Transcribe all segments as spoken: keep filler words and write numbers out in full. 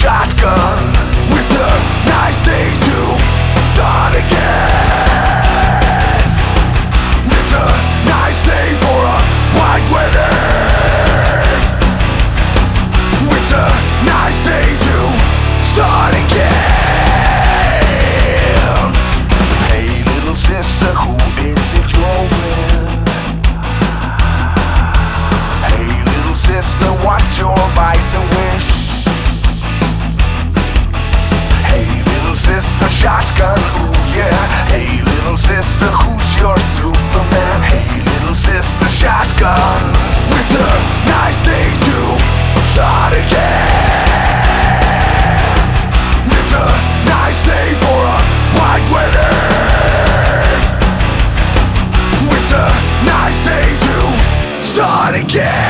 shotgun. It's a nice day to start again. It's a nice day for a white wedding. It's a nice day to start again. Hey little sister, who is it you're with? Hey little sister, what's your vice and wish? Hey little sister, shotgun, ooh yeah. Hey little sister, who's your Superman? Hey little sister, shotgun. It's a nice day to start again. It's a nice day for a white wedding. It's a nice day to start again.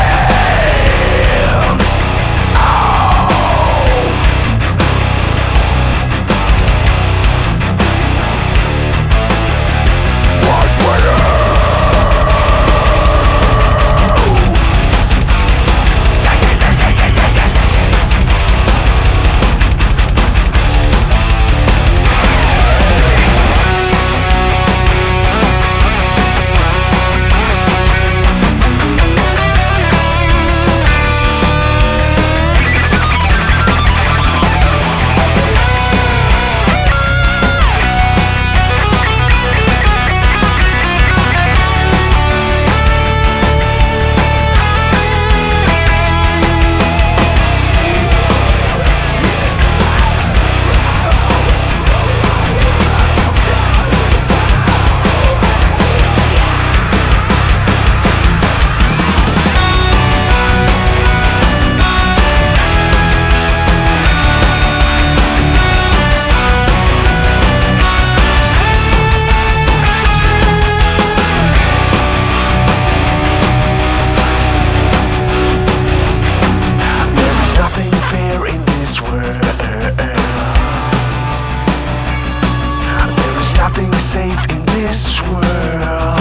Safe in this world,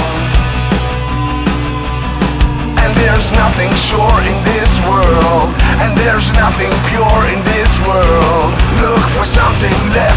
and there's nothing sure in this world, and there's nothing pure in this world. Look for something less.